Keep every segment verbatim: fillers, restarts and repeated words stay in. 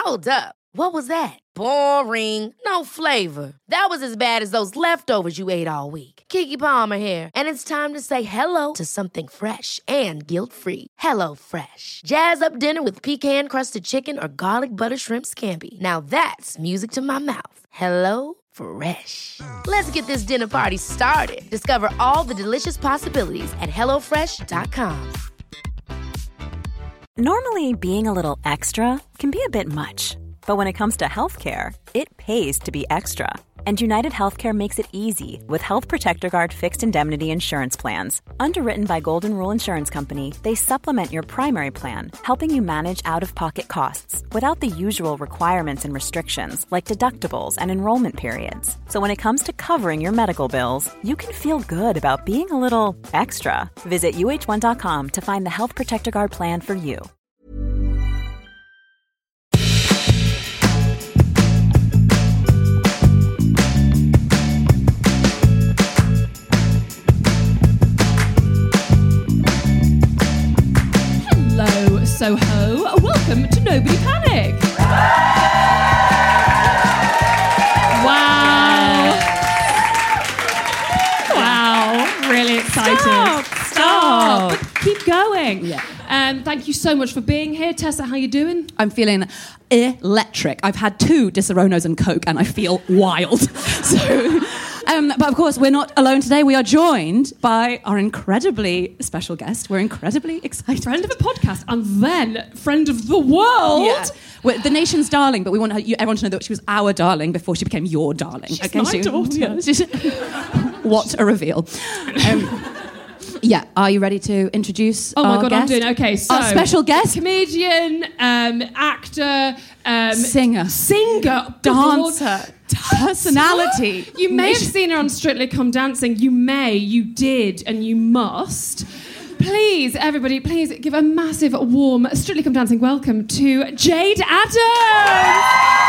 Hold up. What was that? Boring. No flavor. That was as bad as those leftovers you ate all week. Keke Palmer here, and it's time to say hello to something fresh and guilt-free. Hello Fresh. Jazz up dinner with pecan-crusted chicken or garlic butter shrimp scampi. Now that's music to my mouth. Hello Fresh. Let's get this dinner party started. Discover all the delicious possibilities at hello fresh dot com. Normally, being a little extra can be a bit much. But when it comes to healthcare, it pays to be extra. And United Healthcare makes it easy with Health Protector Guard fixed indemnity insurance plans. Underwritten by Golden Rule Insurance Company, they supplement your primary plan, helping you manage out-of-pocket costs without the usual requirements and restrictions like deductibles and enrollment periods. So when it comes to covering your medical bills, you can feel good about being a little extra. Visit U H one dot com to find the Health Protector Guard plan for you. Hello, Soho. Welcome to Nobody Panic. Wow. Wow. Really excited. Stop. Stop. But keep going. Yeah. Um, thank you so much for being here. Tessa, how you doing? I'm feeling electric. I've had two Disaronnos and Coke and I feel wild. So... Um, but of course, we're not alone today. We are joined by our incredibly special guest. We're incredibly excited. Friend of the podcast and then friend of the world. Yeah. We're the nation's darling, but we want her, you, everyone to know that she was our darling before she became your darling. She's okay, my she, daughter. Yeah, she's, what a reveal. Um, yeah, are you ready to introduce Oh our my God, guest? I'm doing okay. So, our special guest, comedian, um, actor, um, singer, singer, dancer, personality. You may have seen her on Strictly Come Dancing. You may, you did, and you must. Please, everybody, please give a massive, warm Strictly Come Dancing welcome to Jade Adams.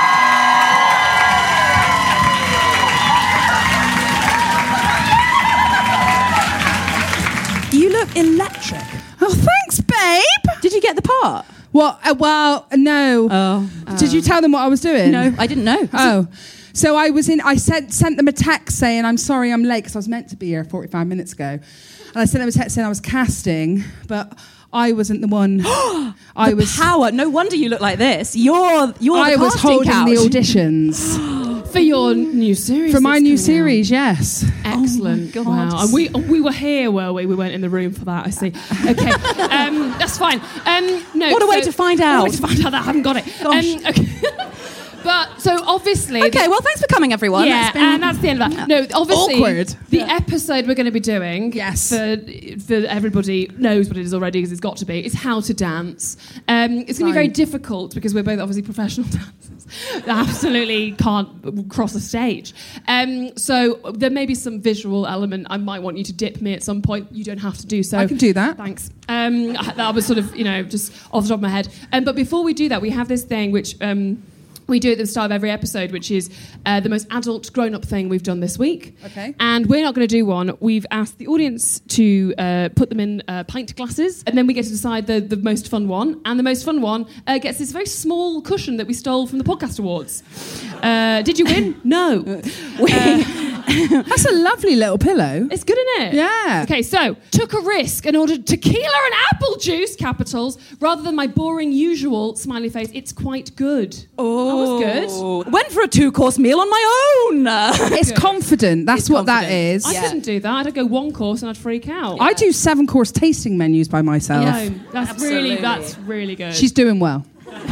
You look electric. Oh, thanks, babe. Did you get the part? Well, uh, well, no. Oh. Did you tell them what I was doing? No, I didn't know. Oh. So I was in, I sent, sent them a text saying, I'm sorry I'm late, because I was meant to be here forty-five minutes ago. And I sent them a text saying I was casting, but I wasn't the one. I the was power. No wonder you look like this. You're, you're I the was casting holding couch. the auditions. For your new series. For my that's new coming series, yes. out. Excellent. Oh my God. Wow. And we we were here, were we? We weren't in the room for that, I see. Okay. um, that's fine. Um, no, What a way so- to find What a out. way to find out that I haven't got it. Gosh. Um, okay. But, so obviously... Okay, well, thanks for coming, everyone. Yeah, That's been- and that's the end of that. No, obviously, Awkward. the Yeah. episode we're going to be doing, Yes. for for everybody knows what it is already because it's got to be, is how to dance. Um, it's going to be very Fine. difficult because we're both obviously professional dancers. Absolutely can't cross a stage. Um, so there may be some visual element. I might want you to dip me at some point. You don't have to do so. I can do that. Thanks. Um, that was sort of, you know, just off the top of my head. Um, but before we do that, we have this thing which... Um, we do at the start of every episode, which is uh, the most adult, grown-up thing we've done this week. Okay. And we're not going to do one. We've asked the audience to uh, put them in uh, pint glasses, and then we get to decide the, the most fun one. And the most fun one uh, gets this very small cushion that we stole from the Podcast Awards. Uh, did you win? No. We, Uh, That's a lovely little pillow. it's good, isn't it? Yeah. Okay, so, took a risk and ordered tequila and apple juice, capitals, rather than my boring usual smiley face. It's quite good. oh, That was good. Went for a two-course meal on my own. It's confident. That's It's what that confident. is. I Yeah. couldn't do that. I'd go one course and I'd freak out. I do seven course tasting menus by myself. No, that's Absolutely. really that's really good. She's doing well.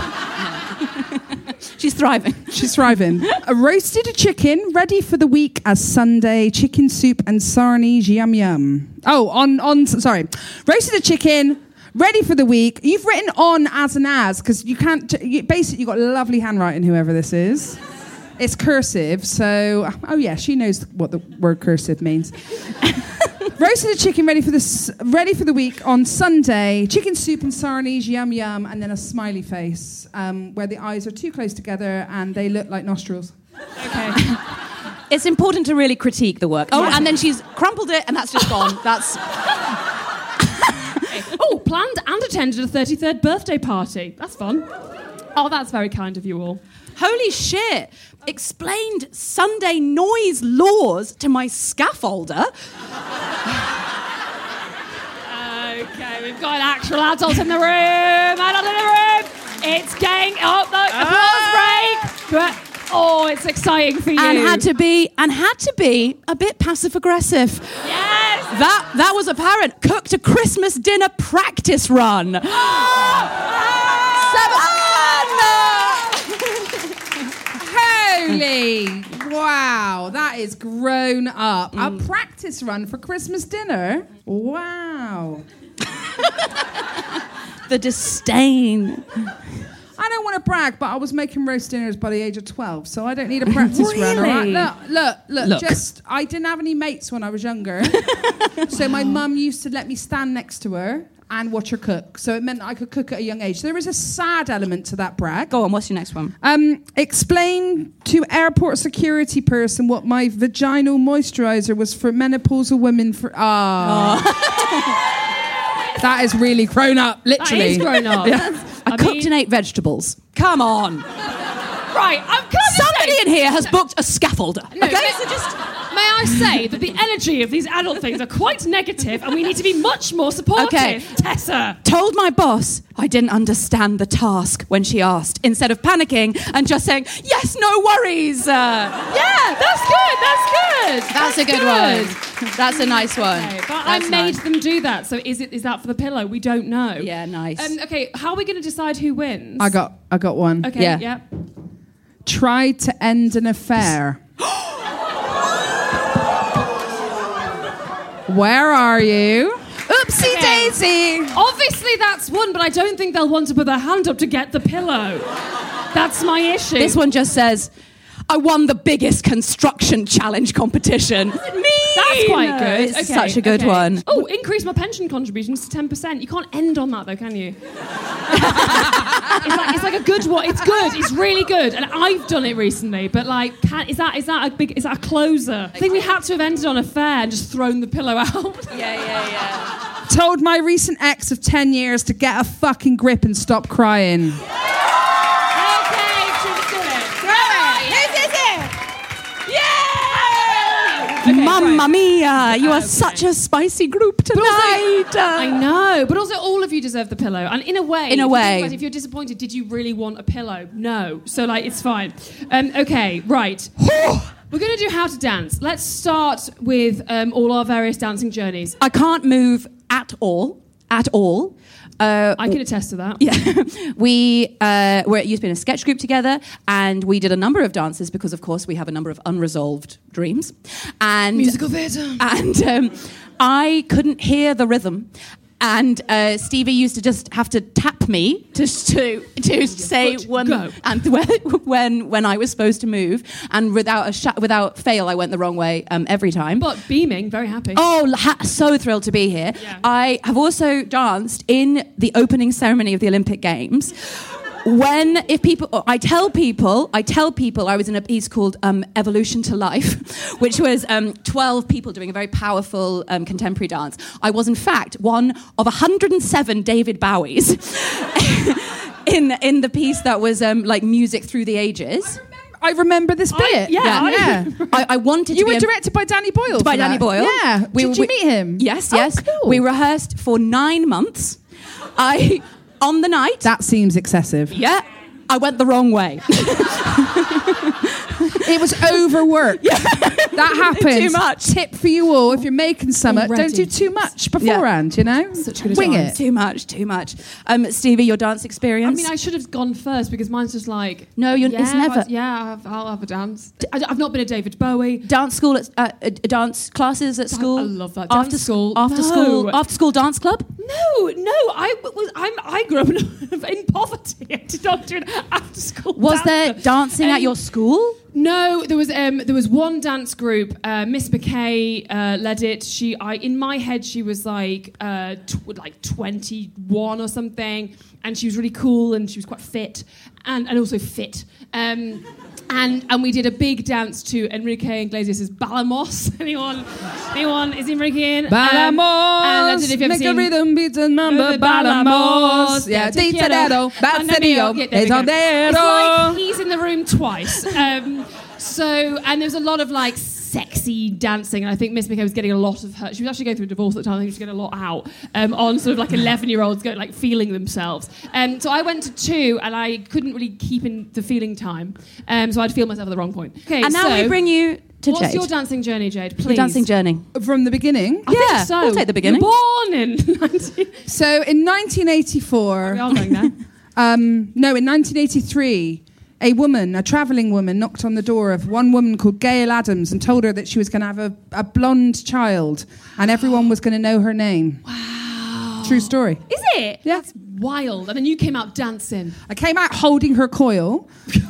She's thriving. She's thriving. A roasted chicken ready for the week as Sunday chicken soup and sarnies yum yum. Oh, on on sorry, roasted a chicken ready for the week. You've written on as an as because you can't. You, basically, you've got lovely handwriting. Whoever this is, it's cursive. So oh yeah, she knows what the word cursive means. Roasted a chicken ready for the s- ready for the week on Sunday. Chicken soup and sarnies, yum yum, and then a smiley face um, where the eyes are too close together and they look like nostrils. okay. It's important to really critique the work. Oh, Yeah. and then she's crumpled it, and that's just gone. That's Oh, planned and attended a thirty-third birthday party. That's fun. Oh, that's very kind of you all. Holy shit. Explained Sunday noise laws to my scaffolder. Okay, we've got actual adults in the room. Adult in the room. It's getting... Oh, no, applause break. But, oh, it's exciting for you. And had to be, and had to be a bit passive-aggressive. Yes! That, that was apparent. Cooked a Christmas dinner practice run. Oh! Oh! Holy, wow, that is grown up. Mm. A practice run for Christmas dinner? Wow. The disdain. I don't want to brag, but I was making roast dinners by the age of twelve, so I don't need a practice really? run. All right? Look, look, look, look. Just, I didn't have any mates when I was younger, so my mum used to let me stand next to her and watch her cook. So it meant I could cook at a young age. So there is a sad element to that brag. Go on, what's your next one? Um, explain to airport security person what my vaginal moisturizer was for menopausal women for... Ah. Oh. That is really grown up, literally. That is grown up. Yeah. I, I cooked mean... and ate vegetables. Come on. Right, I'm kind of Somebody saying... in here has booked a scaffolder. No, okay, may, so just... may I say that the energy of these adult things are quite negative and we need to be much more supportive, Okay. Tessa. Told my boss I didn't understand the task when she asked, instead of panicking and just saying, yes, no worries. Uh, yeah, that's good, that's good. That's, that's a good, good one. That's a nice one. Okay, but That's I made nice. them do that, so is it is that for the pillow? We don't know. Yeah, nice. Um, okay, how are we going to decide who wins? I got, I got one. Okay, Yeah. yeah. Tried to end an affair. Where are you? Oopsie Okay. daisy. Obviously that's one, but I don't think they'll want to put their hand up to get the pillow. That's my issue. This one just says, I won the biggest construction challenge competition. Me. That's quite good. It's Okay, such a good okay. one. Oh, increase my pension contributions to ten percent. You can't end on that though, can you? it's, like, it's like a good one. It's good. It's really good. And I've done it recently, but like, can, is that is that a big? Is that a closer? I think we had to have ended on a fair and just thrown the pillow out. Yeah, yeah, yeah. Told my recent ex of ten years to get a fucking grip and stop crying. Okay, Mamma right. mia, you are Okay. such a spicy group tonight. I know, but also all of you deserve the pillow. And in a way, In a if you way. think about it, if you're disappointed, did you really want a pillow? No. So, like, it's fine. Um, okay, right. We're going to do how to dance. Let's start with um, all our various dancing journeys. I can't move at all, at all. Uh, I can attest to that. Yeah, we uh, were used to be in a sketch group together, and we did a number of dances because, of course, we have a number of unresolved dreams. And Musical theatre. And um, I couldn't hear the rhythm. And uh, Stevie used to just have to tap me to to, to say foot, when go. and when, when when I was supposed to move, and without a sh- without fail, I went the wrong way um, every time. But beaming, very happy. Oh, ha- so thrilled to be here. Yeah. I have also danced in the opening ceremony of the Olympic Games. When, if people, I tell people, I tell people I was in a piece called um, Evolution to Life, which was um, twelve people doing a very powerful um, contemporary dance. I was, in fact, one of one hundred seven David Bowies in, in the piece that was um, like music through the ages. I remember this bit. I- yeah, I- yeah. I, I wanted You to be were a- directed by Danny Boyle. by for Danny that. Boyle. Yeah. We- Did you we- meet him? Yes, Oh, yes. cool. We rehearsed for nine months. I on the night. That seems excessive. Yeah, I went the wrong way. It was overworked. Yeah. That happens. Too much. Tip for you all: if you're making something, Already. don't do too much beforehand. You know, Such good wing advice. it. Too much, too much. Um, Stevie, your dance I experience? mean, I should have gone first because mine's just like... No, you're- yeah, it's never- but- Yeah, I'll, I'll have a dance. I, I've not been a David Bowie. dance school, at, uh, uh, dance classes at school. I love that. After Dance s- school. After No. school. After school dance club. No, no, I was. I'm. I grew up in, in poverty. I did not do an after school. Was dance there club. dancing Um, at your school? No, there was. Um, there was one dance group. Uh, Miss McKay uh, led it. She. I. In my head, she was like, uh, tw- like twenty-one or something, and she was really cool and she was quite fit, and and also fit. Um, And and we did a big dance to Enrique Iglesias' Balamos. Anyone? Anyone? Is Enrique in? Balamos. Um, and I don't know if you've ever Make seen a rhythm beat the number. Balamos. Yeah. Dictadero. Bastadio. It's like he's in the room twice. Um, so, and there's a lot of like sexy dancing, and I think Miss McKay was getting a lot of her. She was actually going through a divorce at the time. I think she was getting a lot out um, on sort of like eleven-year-olds going like feeling themselves. Um, so I went to two, and I couldn't really keep in the feeling time. Um, so I'd feel myself at the wrong point. Okay, and now so we bring you to what's Jade. your dancing journey, Jade? Please. Your dancing journey. From the beginning. I Yeah, think so. we'll take the beginning. You're born in nineteen So in nineteen eighty-four. We are going there. Um, no, in nineteen eighty-three, a woman, a travelling woman, knocked on the door of one woman called Gail Adams and told her that she was going to have a, a blonde child and everyone was going to know her name. Wow. True story. Is it? Yeah. That's wild. And then you came out dancing. I came out holding her coil.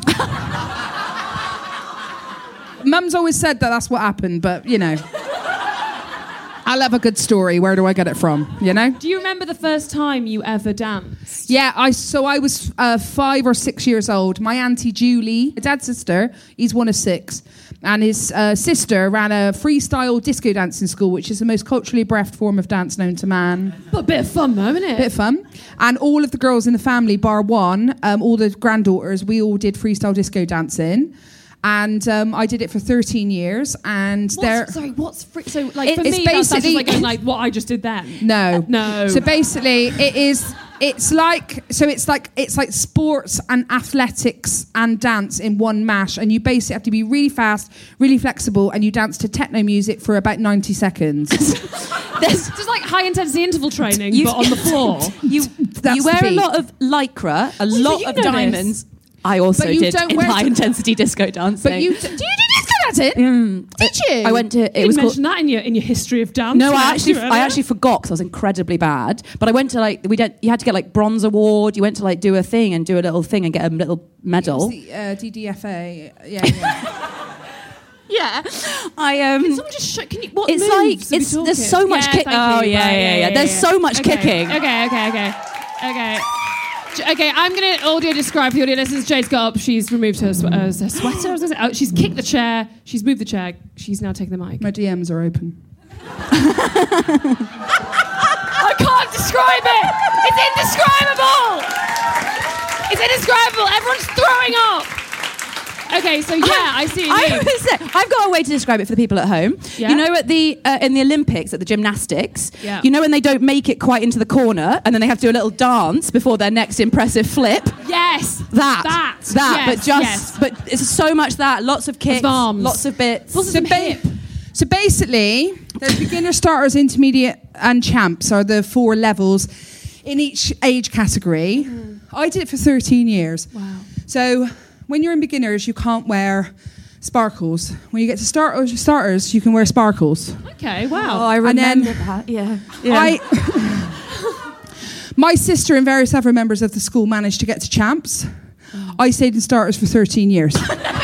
Mum's always said that that's what happened, but, you know. I love a good story. Where do I get it from, you know? Do you remember the first time you ever danced? Yeah, I so I was uh, five or six years old. My auntie Julie, my dad's sister, he's one of six, and his uh, sister ran a freestyle disco dancing school, which is the most culturally bereft form of dance known to man. But a bit of fun though, isn't it? Bit of fun. And all of the girls in the family, bar one, um, all the granddaughters, we all did freestyle disco dancing. And um, I did it for thirteen years. And What's, there, sorry, what's free? So, like, It- for it's me, that's, that's just basically- like going like what I just did then. no, No. So basically, it is. It's like so. It's like it's like sports and athletics and dance in one mash. And you basically have to be really fast, really flexible, and you dance to techno music for about ninety seconds. There's just like high intensity interval training, You- but on the floor. You, That's you the wear a beat. lot of lycra, a so lot you of know this. diamonds. I also But you did don't in wear high t- intensity disco dancing. But you do you do disco dancing? Mm. Did you? I went to. It You was didn't called. mention that in your in your history of dance. No, I last actually, year, I earlier. actually forgot because I was incredibly bad. But I went to like we did. You had to get like bronze award. You went to like do a thing and do a little thing and get a little medal. It was the, uh, D D F A. Yeah, yeah. Yeah, I um. Can someone just show, can you, what It's moves like- are we it's- talking? there's so much Yeah, kick- thank oh, you. yeah, Right, yeah, yeah. There's so much okay. kicking. Okay, okay, okay, okay. J- Okay, I'm going to audio describe for the audio listeners. Jade's got up, she's removed her, sw- uh, her sweater. I was gonna say. Oh, she's kicked the chair, she's moved the chair, she's now taken the mic. My D Ms are open. I can't describe it! It's indescribable! It's indescribable! Everyone's throwing up! Okay, so yeah, I see what you I mean. was say, I've got a way to describe it for the people at home. Yeah? You know, at the uh, in the Olympics, at the gymnastics, Yeah. you know when they don't make it quite into the corner, and then they have to do a little dance before their next impressive flip. Yes! That, That! that, yes, but just, yes. but it's so much that, lots of kicks, arms. lots of bits. Lots of So, some ba- hip. so basically, there's beginner, starters, intermediate, and champs are the four levels in each age category. Mm. I did it for thirteen years. Wow. So when you're in beginners, you can't wear sparkles. When you get to starters, starters, you can wear sparkles. Okay, Oh, wow. I And then- remember that. Yeah, yeah. I, my sister and various other members of the school managed to get to champs. I stayed in starters for thirteen years.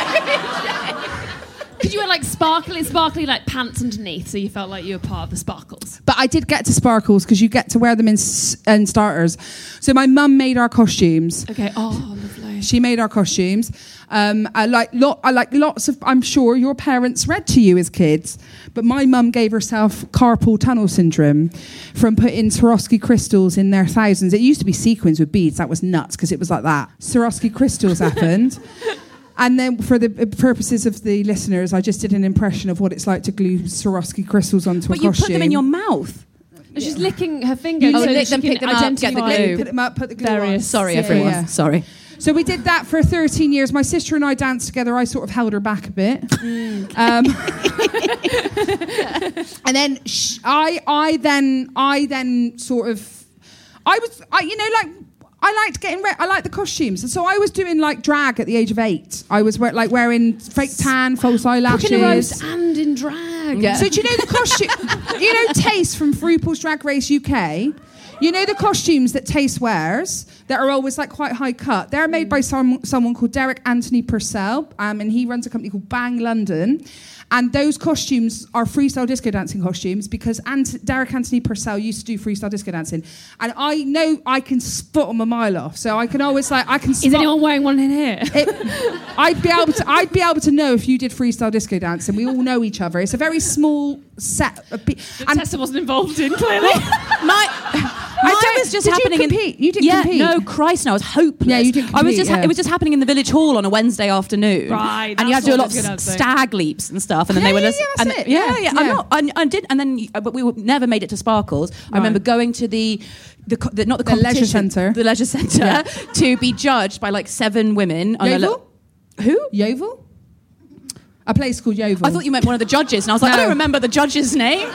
Because you were like sparkly, sparkly like pants underneath, so you felt like you were part of the sparkles. But I did get to sparkles because you get to wear them in, s- in starters. So my mum made our costumes. Okay, oh, lovely. She made our costumes. Um, I like lot. I like lots of. I'm sure your parents read to you as kids, but my mum gave herself carpal tunnel syndrome from putting Swarovski crystals in their thousands. It used to be sequins with beads. That was nuts because it was like that. Swarovski crystals happened. And then, for the purposes of the listeners, I just did an impression of what it's like to glue Swarovski crystals onto but a you costume. put them in your mouth. And she's licking her finger You so lick that she them, can pick them up, get the identify. glue. Put them up, put the glue Various- on. Sorry, Yeah, everyone. yeah. Sorry. So we did that for thirteen years. My sister and I danced together. I sort of held her back a bit. Mm. Um, and then sh- I, I then, I then sort of, I was, I, you know, like. I liked getting re- I liked the costumes, and so I was doing like drag at the age of eight. I was wear- like wearing fake tan, false eyelashes. Cooking a roast and in drag. Yeah. So do you know the costume? You know Taste from RuPaul's Drag Race U K. You know the costumes that Taste wears that are always like quite high cut? They're made by some, someone called Derek Anthony Purcell, um, and he runs a company called Bang London. And those costumes are freestyle disco dancing costumes because Ant- Derek Anthony Purcell used to do freestyle disco dancing. And I know I can spot them a mile off. So I can always like, I can spot... Is anyone wearing one in here? It, I'd be able to I'd be able to know if you did freestyle disco dancing. We all know each other. It's a very small set of people. And Tessa wasn't involved in, clearly. My... I Mine don't, was just did happening you compete? in. You didn't yeah, compete. No, Christ, no, I was hopeless. Yeah, you didn't I was compete, just. yeah. It was just happening in the village hall on a Wednesday afternoon. Right, and you had that's to do a what lot I was of gonna say. stag leaps and stuff. And then Yeah, they were. yeah, lis- yeah, that's and it. yeah, Yeah, yeah. yeah. I'm not. I, I did, and then, but we never made it to Sparkles. I remember going to the. The, co- the not the, The leisure competition, centre. the leisure centre, Yeah. to be judged by like seven women. on a Yeovil? little- Who? Yeovil? A place called Yeovil. I thought you meant one of the judges, and I was like, No. I don't remember the judge's name.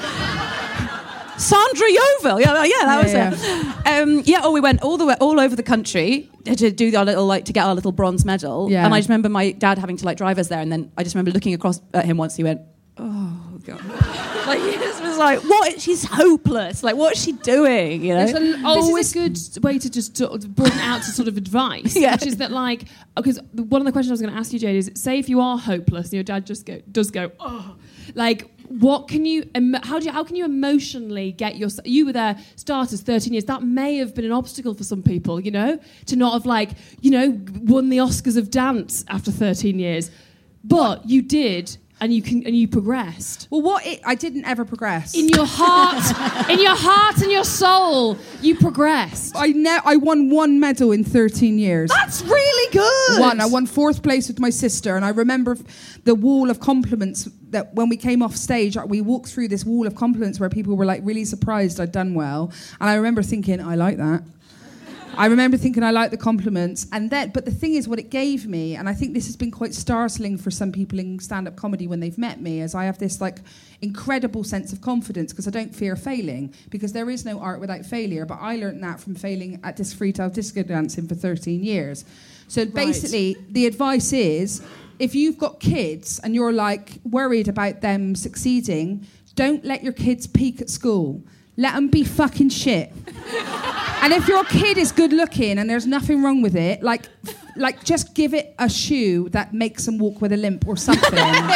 Sandra Yeovil, yeah, yeah, that was Yeah, it. Um, yeah, oh, we went all the way, all over the country to do our little, like, to get our little bronze medal. Yeah. And I just remember my dad having to like drive us there, and then I just remember looking across at him once. He went, "Oh God!" Like he just was like, "What? She's hopeless. Like, what's she doing?" You know. There's a- This always is a good way to just sort of broaden out to sort of advice, Yeah. which is that, like, because one of the questions I was going to ask you, Jade, is say if you are hopeless and your dad just go, does go, oh, like, what can you, emo- how do you, how can you emotionally get your, you were there, starters, thirteen years, that may have been an obstacle for some people, you know, to not have, like, you know, won the Oscars of dance after thirteen years, but you did. And you can, and you progressed. Well, what it, I didn't ever progress. In your heart, in your heart and your soul, you progressed. I ne- I won one medal in thirteen years. That's really good. One. I won fourth place with my sister, and I remember f- the wall of compliments that when we came off stage, we walked through this wall of compliments where people were like really surprised I'd done well, and I remember thinking, I like that. I remember thinking I like the compliments, and then, but the thing is, what it gave me, and I think this has been quite startling for some people in stand-up comedy when they've met me, is I have this like incredible sense of confidence because I don't fear failing, because there is no art without failure. But I learned that from failing at this freestyle disco dancing for thirteen years. So basically, the advice is, if you've got kids and you're like worried about them succeeding, don't let your kids peak at school. Let them be fucking shit. And if your kid is good looking and there's nothing wrong with it, like, like just give it a shoe that makes them walk with a limp or something.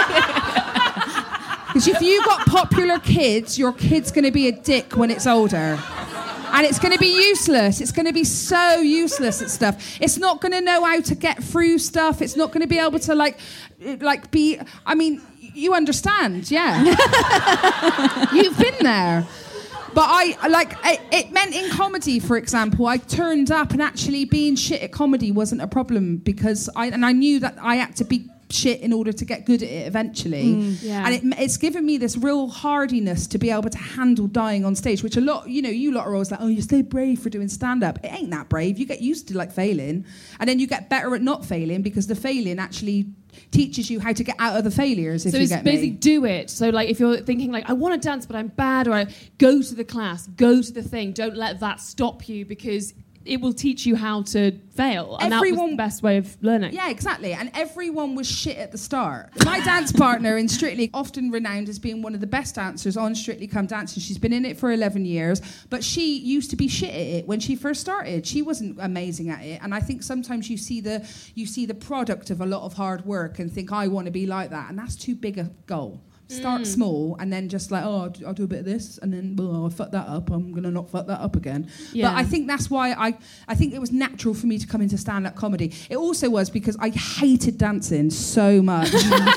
Because if you got popular kids, your kid's going to be a dick when it's older. And it's going to be useless. It's going to be so useless at stuff. It's not going to know how to get through stuff. It's not going to be able to, like, like be... I mean, you understand, yeah. You've been there. But I, like, it, it meant in comedy, for example, I turned up and actually being shit at comedy wasn't a problem because I, and I knew that I had to be shit in order to get good at it eventually. Mm, yeah. And it, it's given me this real hardiness to be able to handle dying on stage, which a lot, you know, you lot are always like, oh, you're so brave for doing stand-up. It ain't that brave. You get used to, like, failing. And then you get better at not failing because the failing actually teaches you how to get out of the failures, if so you it's get basically me. do it. So, like, if you're thinking, like, I want to dance, but I'm bad, or I go to the class, go to the thing, don't let that stop you because it will teach you how to fail. And that was Everyone- the best way of learning. Yeah, exactly. And everyone was shit at the start. My dance partner in Strictly, often renowned as being one of the best dancers on Strictly Come Dancing. She's been in it for eleven years, but she used to be shit at it when she first started. She wasn't amazing at it. And I think sometimes you see the you see the product of a lot of hard work and think, I want to be like that. And that's too big a goal. Start Mm. small and then just like, oh, I'll do, I'll do a bit of this and then, well, I'll fuck that up. I'm going to not fuck that up again. Yeah. But I think that's why I, I think it was natural for me to come into stand-up comedy. It also was because I hated dancing so much.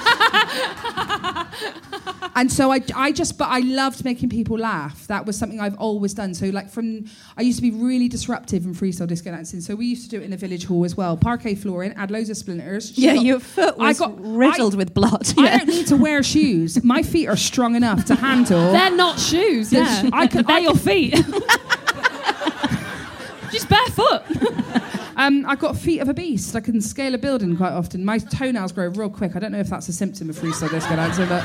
And so I, I just, but I loved making people laugh. That was something I've always done. So like from, I used to be really disruptive in freestyle disco dancing. So we used to do it in the village hall as well. Parquet flooring, had loads of splinters. She Yeah, got- your foot I was got- riddled I- with blood. I Yeah. don't need to wear shoes. My feet are strong enough to handle. They're not shoes, yeah. I can- They're I your feet. Just barefoot. Um, I've got feet of a beast. I can scale a building quite often. My toenails grow real quick. I don't know if that's a symptom of freestyle disco dancing, but...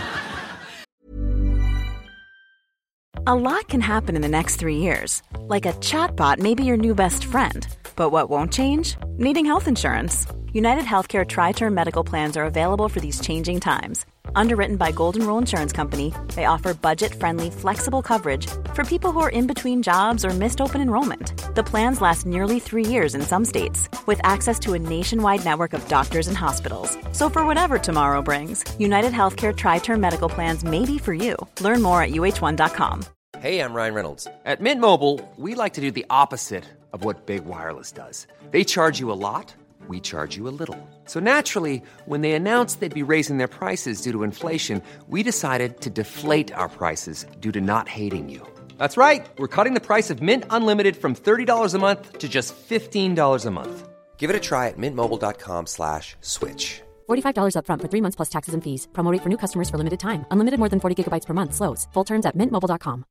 A lot can happen in the next three years. Like a chatbot may be your new best friend. But what won't change? Needing health insurance. United Healthcare Tri-Term Medical Plans are available for these changing times. Underwritten by Golden Rule Insurance Company, they offer budget-friendly, flexible coverage for people who are in between jobs or missed open enrollment. The plans last nearly three years in some states, with access to a nationwide network of doctors and hospitals. So for whatever tomorrow brings, United Healthcare Tri-Term Medical Plans may be for you. Learn more at U H one dot com. Hey, I'm Ryan Reynolds. At Mint Mobile, we like to do the opposite of what Big Wireless does. They charge you a lot, we charge you a little. So naturally, when they announced they'd be raising their prices due to inflation, we decided to deflate our prices due to not hating you. That's right. We're cutting the price of Mint Unlimited from thirty dollars a month to just fifteen dollars a month. Give it a try at mintmobile.com slash switch. forty-five dollars up front for three months plus taxes and fees. Promo rate for new customers for limited time. Unlimited more than forty gigabytes per month. Slows full terms at mint mobile dot com.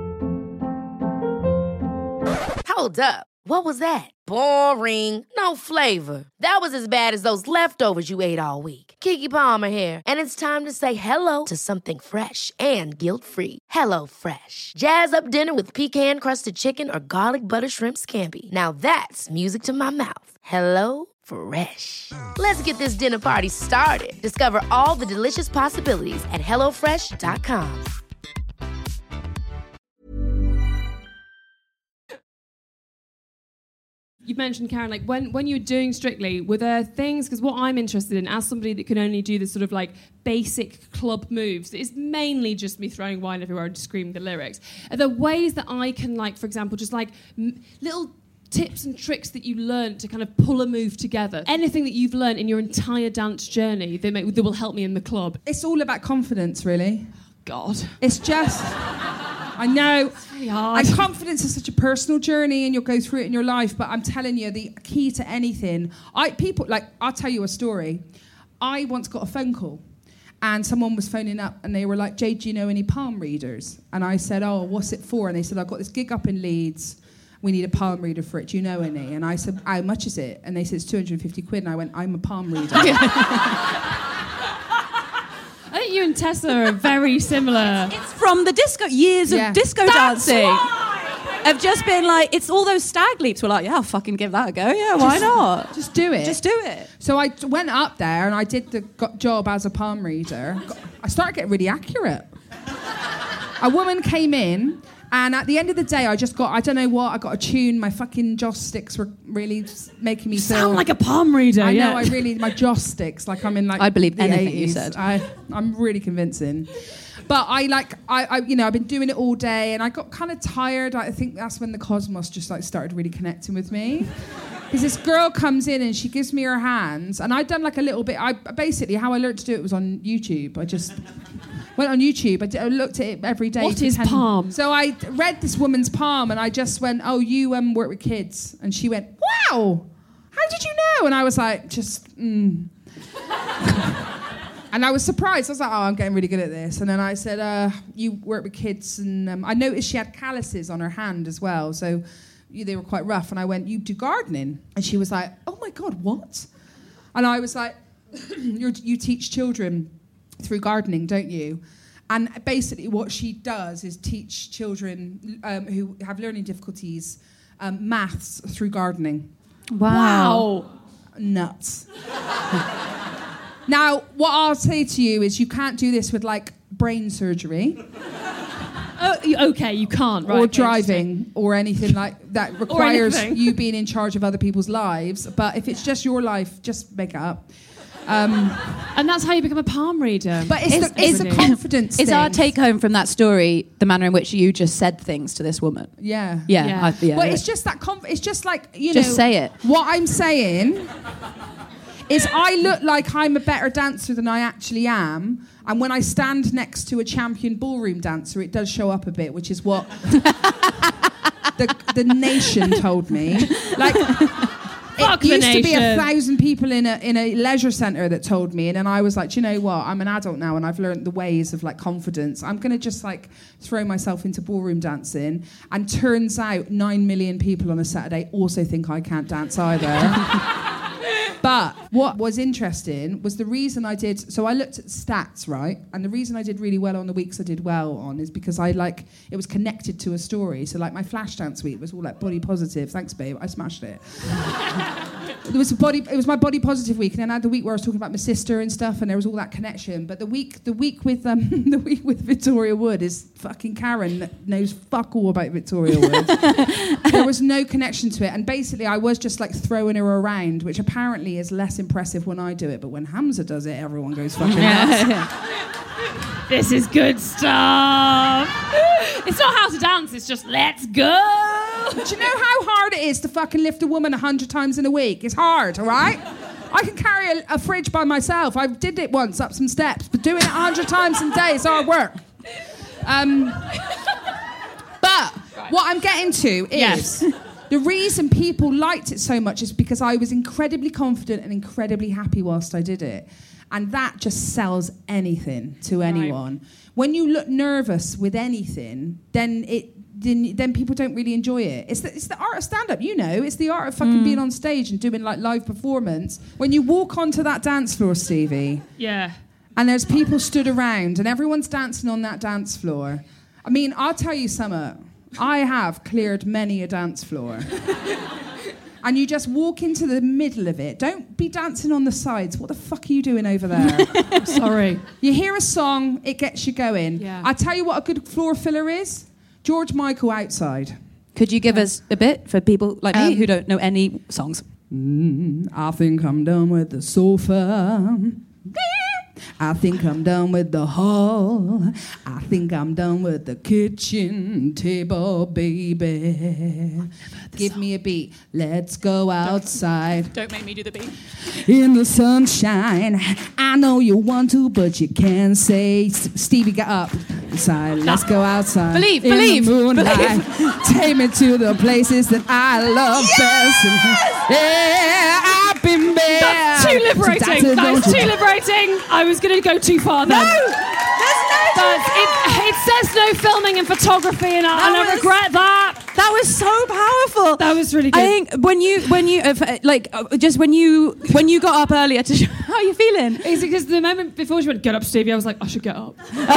Hold up. What was that? Boring. No flavor. That was as bad as those leftovers you ate all week. Keke Palmer here, and it's time to say hello to something fresh and guilt-free. Hello Fresh. Jazz up dinner with pecan-crusted chicken or garlic butter shrimp scampi. Now that's music to my mouth. Hello Fresh. Let's get this dinner party started. Discover all the delicious possibilities at hello fresh dot com. You mentioned, Karen, like when, when you were doing Strictly, were there things, because what I'm interested in, as somebody that can only do this sort of like basic club moves, it's mainly just me throwing wine everywhere and screaming the lyrics. Are there ways that I can, like, for example, just like m- little tips and tricks that you learned to kind of pull a move together? Anything that you've learned in your entire dance journey that, may, that will help me in the club? It's all about confidence, really. God. It's just... I know. It's really hard. And confidence is such a personal journey, and you'll go through it in your life. But I'm telling you, the key to anything, I people like I'll tell you a story. I once got a phone call, and someone was phoning up, and they were like, "Jade, do you know any palm readers?" And I said, "Oh, what's it for?" And they said, "I've got this gig up in Leeds. We need a palm reader for it. Do you know any?" And I said, "How much is it?" And they said, "It's two hundred fifty quid." And I went, "I'm a palm reader." I think you and Tessa are very similar. It's from the disco, years Yeah. of disco That's dancing. why! Have just been like, it's all those stag leaps. We're like, yeah, I'll fucking give that a go. Yeah, why Just- not? Just do it. Just do it. So I t- went up there and I did the go- job as a palm reader. Got- I started getting really accurate. A woman came in, and at the end of the day, I just got, I don't know what, I got a tune. My fucking joss sticks were really s- making me You feel... sound like a palm reader. I yeah. know, I really, my joss sticks, like I'm in like I'd believe the anything you eighties. said. I, I'm really convincing. But I like, I, I, you know, I've been doing it all day, and I got kind of tired. I think that's when the cosmos just like started really connecting with me. Because this girl comes in and she gives me her hands, and I'd done like a little bit. I basically how I learned to do it was on YouTube. I just went on YouTube. I, did, I looked at it every day. What for is ten palm? So I read this woman's palm, and I just went, "Oh, you um, work with kids?" And she went, "Wow, how did you know?" And I was like, "Just." Mm. And I was surprised. I was like, "Oh, I'm getting really good at this." And then I said, uh, "You work with kids," and um, I noticed she had calluses on her hand as well. So you, they were quite rough. And I went, "You do gardening?" And she was like, "Oh my God, what?" And I was like, You're, "You teach children through gardening, don't you?" And basically what she does is teach children um, who have learning difficulties um, maths through gardening. Wow. Nuts. Now, what I'll say to you is you can't do this with, like, brain surgery Oh, y- okay, you can't, right? or okay, driving or anything like that requires anything. you being in charge of other people's lives. But if it's just your life, just make it up. Um, And that's how you become a palm reader. but it's, It's- the, it's a it's- confidence Is thing. our take home from that story the manner in which you just said things to this woman? Yeah. Yeah. Yeah. I, yeah But yeah. it's just that conf- it's just like, you Just know. say it. What I'm saying is I look like I'm a better dancer than I actually am. And when I stand next to a champion ballroom dancer, it does show up a bit, which is what the, the nation told me. Like, Fuck it the used to be a nation. thousand people in a in a leisure centre that told me, and then I was like, do you know what? I'm an adult now, and I've learned the ways of like confidence. I'm gonna just like throw myself into ballroom dancing. And turns out, nine million people on a Saturday also think I can't dance either. But what was interesting was the reason I did... So I looked at stats, right? And the reason I did really well on the weeks I did well on is because I, like, it was connected to a story. So, like, my Flashdance week was all, like, body positive. Thanks, babe. I smashed it. There was a body. It was my body positive week, and then I had the week where I was talking about my sister and stuff, and there was all that connection. But the week, the week with um, the week with Victoria Wood is fucking Karen that knows fuck all about Victoria Wood. There was no connection to it, and basically I was just like throwing her around, which apparently is less impressive when I do it, but when Hamza does it, everyone goes fucking nuts. This is good stuff. It's not how to dance, it's just let's go. Do you know how hard it is to fucking lift a woman a hundred times in a week? It's hard, all right? I can carry a, a fridge by myself. I did it once, up some steps, but doing it a hundred times in a day is hard work. Um, but what I'm getting to is... Yes. The reason people liked it so much is because I was incredibly confident and incredibly happy whilst I did it. And that just sells anything to anyone. Right. When you look nervous with anything, then it then, then people don't really enjoy it. It's the, it's the art of stand-up, you know. It's the art of fucking mm. being on stage and doing like live performance. When you walk onto that dance floor, Stevie. Yeah. And there's people stood around and everyone's dancing on that dance floor. I mean, I'll tell you something. I have cleared many a dance floor. And you just walk into the middle of it. Don't be dancing on the sides. What the fuck are you doing over there? I'm sorry. You hear a song, it gets you going. Yeah. I tell you what a good floor filler is. George Michael, Outside. Could you give yeah. us a bit for people like um, me who don't know any songs? Mm, I think I'm done with the sofa. I think I'm done with the hall. I think I'm done with the kitchen table, baby. Give song. me a beat. Let's go outside. Don't, don't make me do the beat. In the sunshine. I know you want to, but you can't say. Stevie, get up. Inside. Let's go outside. Believe, In believe. the moonlight. Believe. Take me to the places that I love yes! best. Yeah, I've been there. That's too liberating. So that was too liberating. I was going to go too far then. No! There's no but it, it says no filming and photography, and I, and I regret that. That was so powerful. That was really good. I think when you, when you, uh, like, uh, just when you, when you got up earlier to, show, how are you feeling? It's because the moment before she went, get up, Stevie, I was like, I should get up.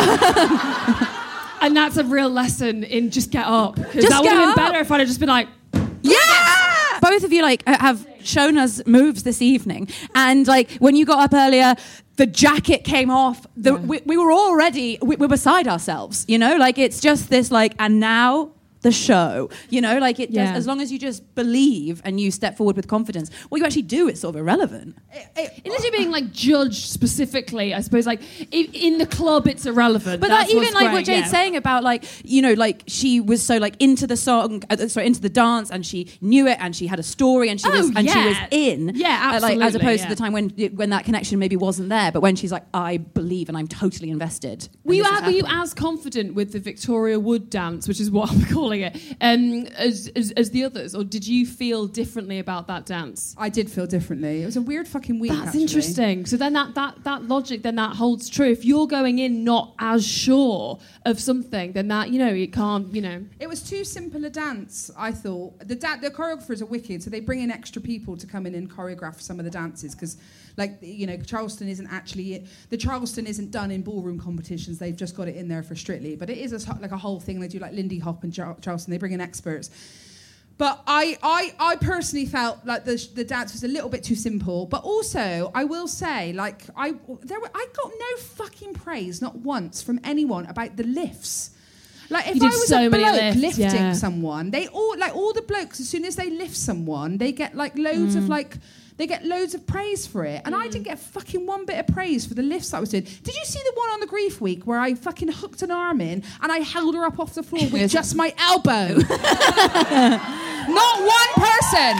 And that's a real lesson in just get up. Because that would have been better if I'd have just been like, yeah! Both of you, like, have shown us moves this evening. And, like, when you got up earlier, the jacket came off. The, yeah. we, we were already, we, we were beside ourselves, you know? Like, it's just this, like, and now... the show, you know, like it does, yeah. as long as you just believe and you step forward with confidence, what you actually do is sort of irrelevant. It, it, Unless you're being like judged specifically, I suppose, like if, in the club it's irrelevant. But That's that, even like great, what Jade's yeah. saying about like, you know, like she was so like into the song, uh, sorry, into the dance, and she knew it, and she had a story, and she oh, was and yeah. she was in. Yeah, absolutely. Uh, like as opposed yeah. to the time when when that connection maybe wasn't there, but when she's like, I believe and I'm totally invested. Were you, were you as confident with the Victoria Wood dance, which is what I'm calling it, um, as, as as the others, or did you feel differently about that dance? I did feel differently. It was a weird fucking week. That's actually. interesting. So then that, that that logic then that holds true. If you're going in not as sure of something, then that, you know, it can't, you know. It was too simple a dance, I thought. The da- the choreographers are wicked, so they bring in extra people to come in and choreograph some of the dances, because, like, you know, Charleston isn't actually the Charleston isn't done in ballroom competitions. They've just got it in there for Strictly, but it is a, like a whole thing. They do like Lindy Hop and Char- Charleston. They bring in experts. But I, I, I personally felt like the the dance was a little bit too simple. But also, I will say, like, I there were, I got no fucking praise, not once, from anyone about the lifts. Like, if you I did was so a many bloke lifts, lifting yeah. someone, they all, like, all the blokes, as soon as they lift someone, they get, like, loads mm. of, like, they get loads of praise for it. And mm. I didn't get fucking one bit of praise for the lifts I was doing. Did you see the one on the Grief Week where I fucking hooked an arm in and I held her up off the floor with just my elbow? Not one person.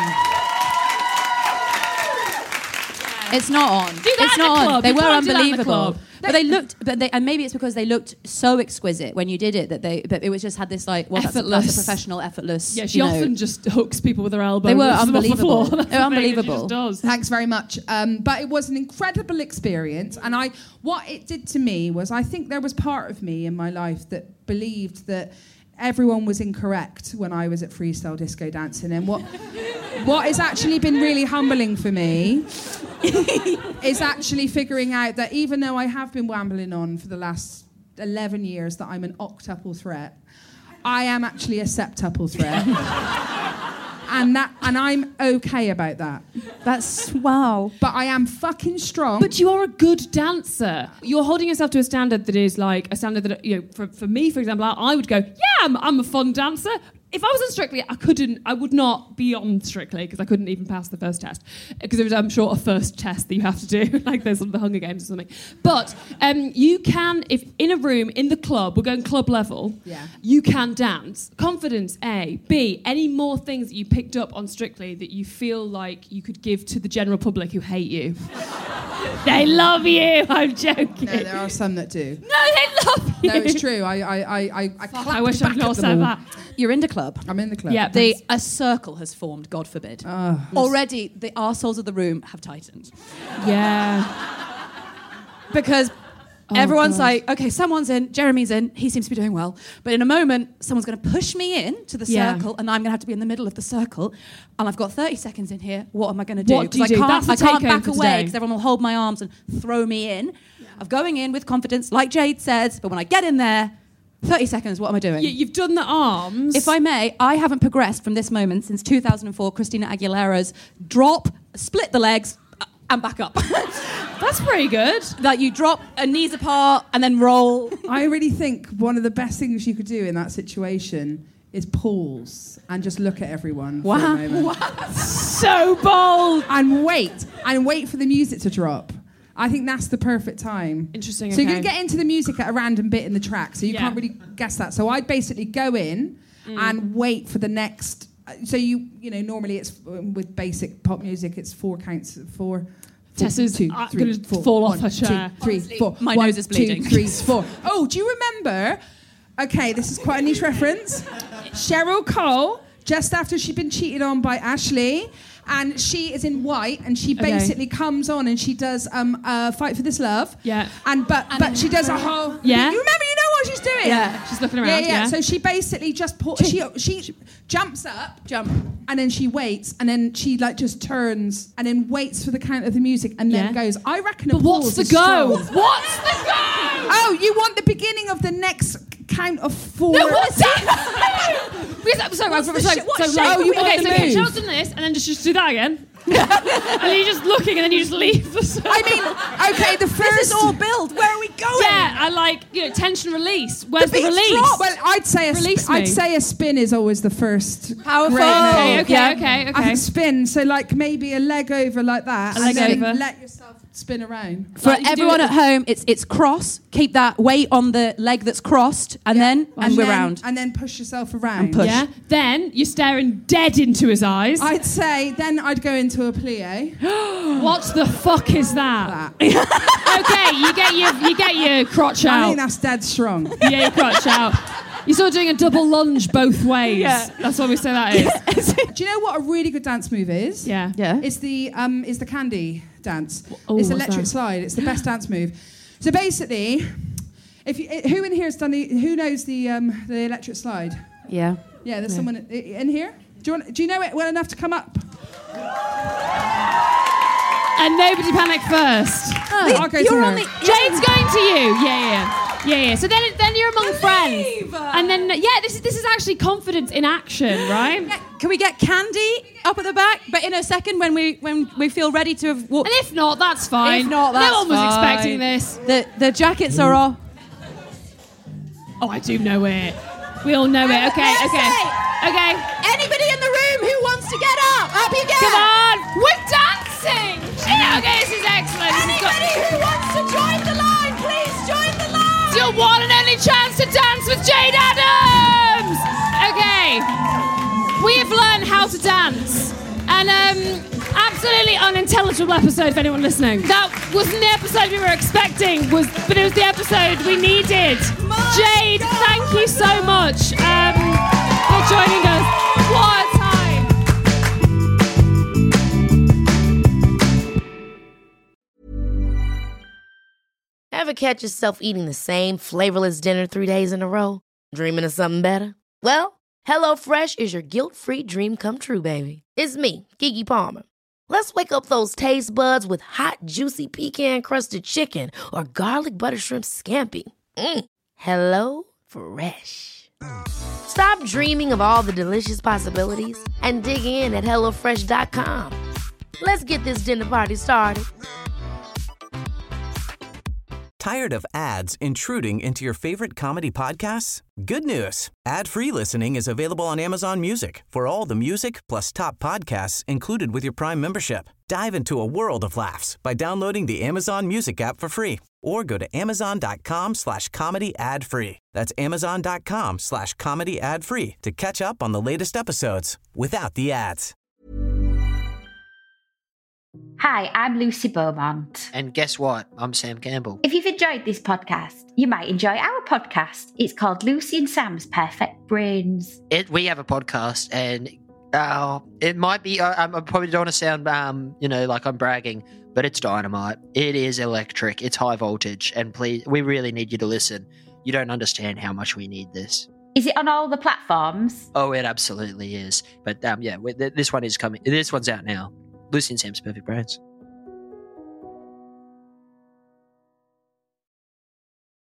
It's not on. Do that it's in not the club. on. They You were can't do that in the unbelievable. club. But they looked, but they, and maybe it's because they looked so exquisite when you did it that they, but it was just had this like, well, that's, effortless. that's a professional, effortless. Yeah, she you often know. just hooks people with her elbow. They were lifts them off the unbelievable. floor. They were unbelievable. She just does. Thanks very much. Um, but it was an incredible experience, and I, what it did to me was, I think there was part of me in my life that believed that everyone was incorrect when I was at Freestyle Disco Dancing, and what what has actually been really humbling for me is actually figuring out that even though I have been wambling on for the last eleven years that I'm an octuple threat, I am actually a septuple threat. and that, and I'm okay about that. That's wow. But I am fucking strong. But you are a good dancer. You're holding yourself to a standard that is like a standard that, you know, for, for me, for example, I, I would go, yeah, I'm, I'm a fun dancer. If I was on Strictly, I couldn't, I would not be on Strictly because I couldn't even pass the first test. Because there was, I'm sure, a first test that you have to do, like there's the Hunger Games or something. But um, you can, if in a room, in the club, we're going club level, yeah. you can dance. Confidence, A. B, any more things that you picked up on Strictly that you feel like you could give to the general public who hate you? They love you, I'm joking. No, there are some that do. No, they love you. No, it's true. I, I, I, I, I clapped I wish back I'd not at them said all. that. You're in the club. I'm in the club. Yeah. The, a circle has formed, God forbid. Oh, Already, the arseholes of the room have tightened. Yeah. Because Oh, everyone's God. like, okay, someone's in, Jeremy's in, he seems to be doing well. But in a moment, someone's going to push me in to the Yeah. circle, and I'm going to have to be in the middle of the circle. And I've got thirty seconds in here. What am I going to do? What do you I do? can't, That's the I can't take-home back for away today. because everyone will hold my arms and throw me in. Yeah. I'm going in with confidence, like Jade says, but when I get in there, thirty seconds, what am I doing? You, you've done the arms. If I may, I haven't progressed from this moment since two thousand four, Christina Aguilera's drop, split the legs, uh, and back up. That's pretty good. That you drop a knees apart and then roll. I really think one of the best things you could do in that situation is pause and just look at everyone for a Wow. moment. wow. So bold. And wait. And wait for the music to drop. I think that's the perfect time. Interesting, So you're okay. going to get into the music at a random bit in the track, so you Yeah. can't really guess that. So I'd basically go in and wait for the next... So you, you know, normally it's um, with basic pop music, it's four counts, four... four, Tessa's two, uh, three, gonna four, fall off one, her chair. two, three, Honestly, four. my One, nose is bleeding. two, three, four. Oh, do you remember? Okay, this is quite a niche reference. Cheryl Cole, just after she'd been cheated on by Ashley, and she is in white, and she Okay. basically comes on and she does um, uh, Fight for This Love. Yeah. And but but she does a whole. Yeah. You remember? You know what she's doing? Yeah, she's looking Yeah, around, yeah. yeah. So she basically just put, she she jumps up, Jump. and then she waits, and then she like just turns, and then waits for the count of the music, and then Yeah. goes. I reckon. A But what's pause the is go? strong. What's the go? Oh, you want the beginning of the next count of four? No, what's that? Because, I'm sorry, What's I'm the sorry, sh- what so, shape like, are we okay, gonna so okay, move? Cheryl's done this, and then just, just do that again. And then you're just looking, and then you just leave the circle. I mean, okay, the first. This is all build. Where are we going? Yeah, I like, you know, tension release. Where's the, beat's release? dropped. Well, I'd say a Release sp- I'd me. say a spin is always the first. Powerful. great move. Okay, okay, Yeah. okay, I okay. think spin. So like maybe a leg over like that, A and leg then over. let yourself spin around. For Like, you do everyone it- at home, it's it's cross. Keep that weight on the leg that's crossed, and then and, we're then, round. and then push yourself around. And push. Yeah. Then you're staring dead into his eyes. I'd say then I'd go into a plie. What the fuck is that? That. Okay, you get your you get your crotch I out. think that's dead strong. You get your crotch out. You're sort of doing a double lunge both ways. Yeah. That's what we say that is. Do you know what a really good dance move is? Yeah. Yeah. It's the um, is the candy dance. Oh, it's what's electric that? slide. It's the best dance move. So basically, if you, who in here has done the who knows the um, the electric slide? Yeah. Yeah, there's someone in, in here. Do you want? Do you know it well enough to come up? And nobody panic first. I'll go to You're her. on the. Jade's going to you. Yeah, yeah, yeah, yeah. So then, then you're among friends, and then yeah, this is this is actually confidence in action, right? Can we get Candy up at the back? But in a second, when we when we feel ready to have walked. And if not, that's fine. If not, that's no one was fine. expecting this. The the jackets are off. Oh, I do know it. We all know it. Okay, okay, okay. Anybody in the room who wants to get up? Up you get. Come on, we're dancing. Yeah, okay, this is excellent. This is Anybody who wants to join the line, please join the line. It's your one and only chance to dance with Jade Adams. Okay, we have learned how to dance, and um, absolutely unintelligible episode for anyone listening. That wasn't the episode we were expecting, was, but it was the episode we needed. Jade, thank you so much um, for joining us. What a time! Ever catch yourself eating the same flavorless dinner three days in a row? Dreaming of something better? Well, HelloFresh is your guilt-free dream come true, baby. It's me, Keke Palmer. Let's wake up those taste buds with hot, juicy pecan-crusted chicken or garlic butter shrimp scampi. Mm. Hello Fresh. Stop dreaming of all the delicious possibilities and dig in at hello fresh dot com. Let's get this dinner party started. Tired of ads intruding into your favorite comedy podcasts? Good news. Ad-free listening is available on Amazon Music for all the music plus top podcasts included with your Prime membership. Dive into a world of laughs by downloading the Amazon Music app for free or go to amazon.com slash comedy ad free. That's amazon.com slash comedy ad free to catch up on the latest episodes without the ads. Hi, I'm Lucy Beaumont. And guess what? I'm Sam Campbell. If you've enjoyed this podcast, you might enjoy our podcast. It's called Lucy and Sam's Perfect Brains. It, we have a podcast, and uh, it might be, uh, I probably don't want to sound, um, you know, like I'm bragging, but it's dynamite. It is electric. It's high voltage. And please, we really need you to listen. You don't understand how much we need this. Is it on all the platforms? Oh, it absolutely is. But um, yeah, this one is coming. This one's out now. Lucy and Sam's Perfect Brains.